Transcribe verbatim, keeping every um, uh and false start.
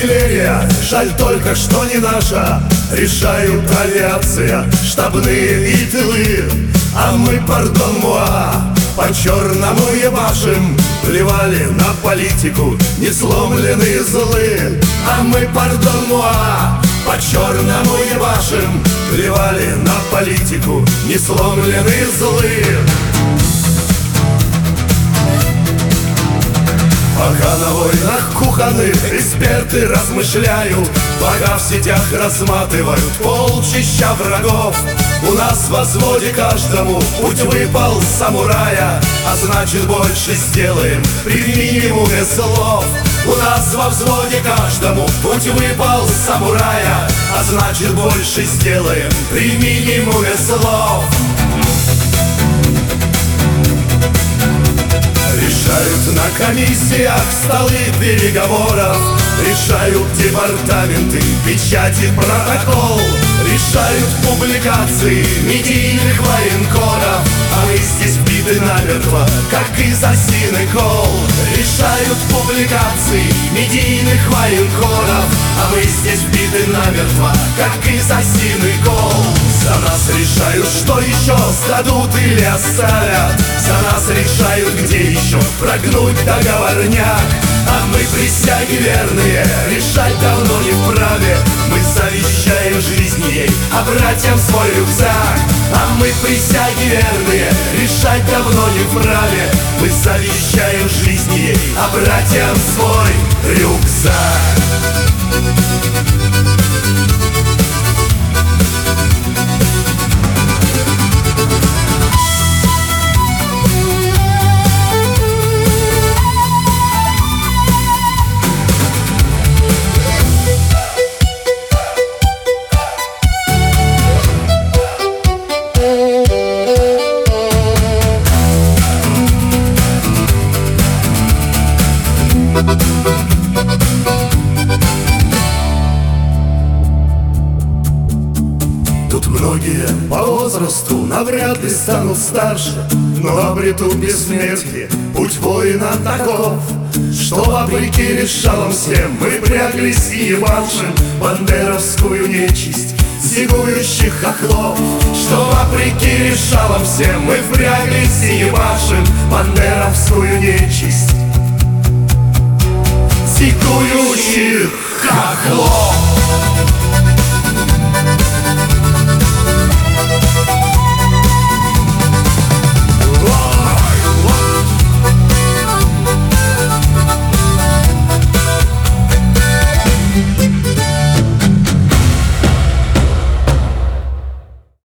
артиллерия, жаль только, что не наша. Решают авиация, штабные и тылы. А мы, пардон, муа, по-черному ебашим. Плевали на политику, не сломленные злы. А мы, пардон, муа, по-черному ебашим. Плевали на политику, не сломленные злы. Пока на войнах кухонных эксперты размышляют, пока в сетях разматывают полчища врагов, у нас во взводе каждому путь выпал самурая, а значит больше сделаем при минимуме слов. У нас во взводе каждому путь выпал самурая, а значит больше сделаем при минимуме слов. Решают на комиссиях столы переговоров, решают департаменты печати протокол, решают публикации медийных военкоров, а мы здесь биты намертво, как из осиный кол. Решают публикации медийных военкоров, а мы здесь биты намертво, как из осиный кол. За нас решают, что еще сдадут или оставят, за нас решают, где еще прогнуть договорняк. А мы присяги верные, решать давно не вправе. Мы завещаем жизнь ей, а братьям свой рюкзак. А мы присяги верные, решать давно не вправе. Мы завещаем жизнь ей, а братьям свой рюкзак. Тут многие по возрасту навряд ли станут старше, но обретут бессмертие, путь воина таков, что вопреки решалам всем мы пряглись и ебашим бандеровскую нечисть зигующих хохлов. Что вопреки решалам всем мы впряглись и ебашим бандеровскую нечисть зигующих хохлов.